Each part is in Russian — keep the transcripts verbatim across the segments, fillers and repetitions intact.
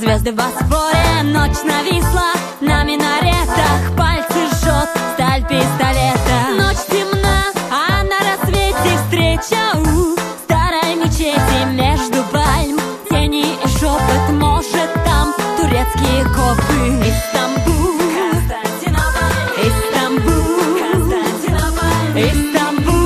Звезды в Босфоре, ночь нависла на минаретах, пальцы жжет сталь пистолета. Ночь темна, а на рассвете встреча у старой мечети между пальм. Тени и шепот, может там турецкие копы. Истамбул, Константинополь, Истамбул, Константинополь, Истамбул.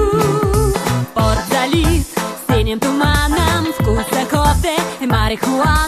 Туманом вкуса кофе и марихуаны.